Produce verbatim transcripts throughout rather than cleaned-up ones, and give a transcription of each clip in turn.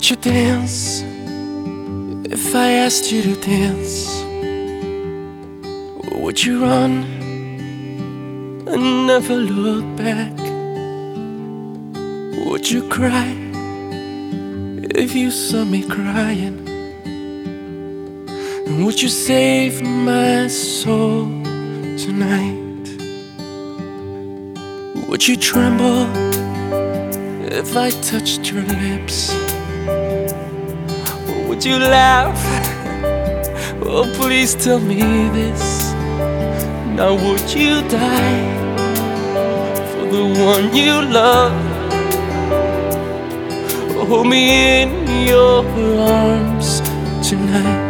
Would you dance if I asked you to dance? Or would you run and never look back? Would you cry if you saw me crying? And would you save my soul tonight? Would you tremble if I touched your lips? Or would you laugh? Oh, please tell me this. Now would you die for the one you love? Hold me in your arms tonight.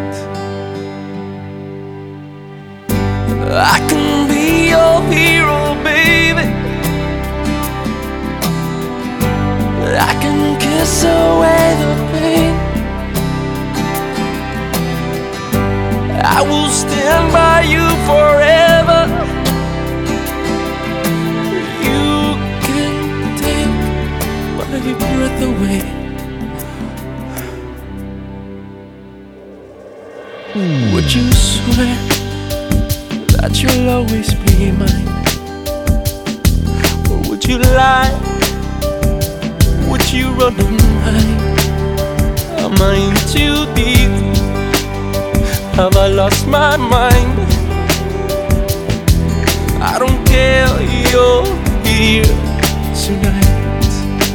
I can be your hero, baby. I can kiss away the pain. I will stand by you forever. You can take my breath away. Would you swear that you'll always be mine? Or would you lie? Would you run and hide? Am I in too deep? Have I lost my mind? I don't care, you're here tonight.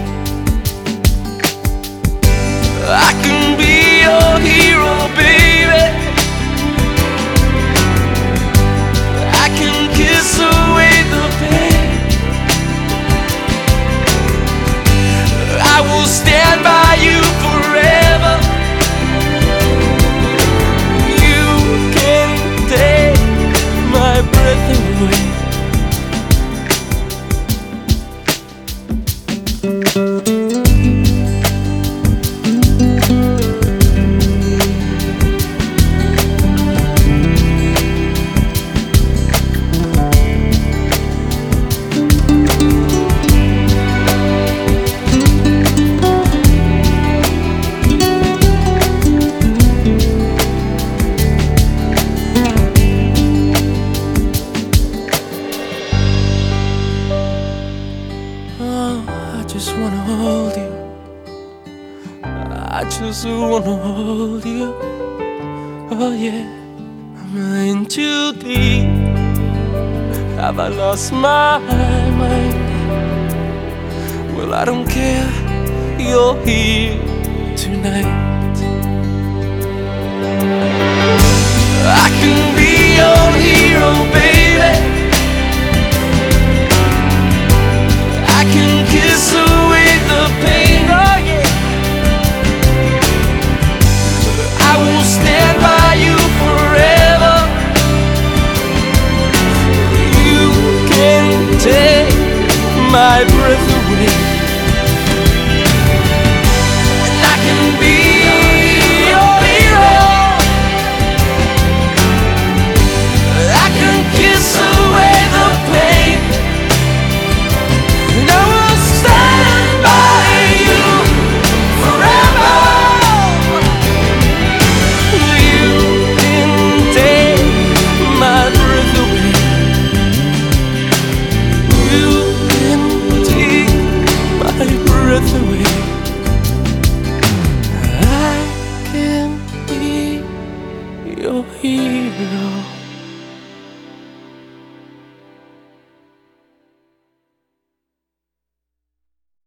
I can be your hero, baby. I can kiss away the pain. I will stand by you forever. You can take my breath away. I just wanna hold you. I just wanna hold you. Oh yeah, am I in too deep? Have I lost my mind? Well, I don't care, you're here tonight. I can be your hero, baby. I can kiss away the pain, oh yeah. I will stand by you forever. You can take my breath away. And I can be your hero. I can kiss away the pain. And I will stand by you forever. You can take my breath away. You can take my breath away. I can be your hero.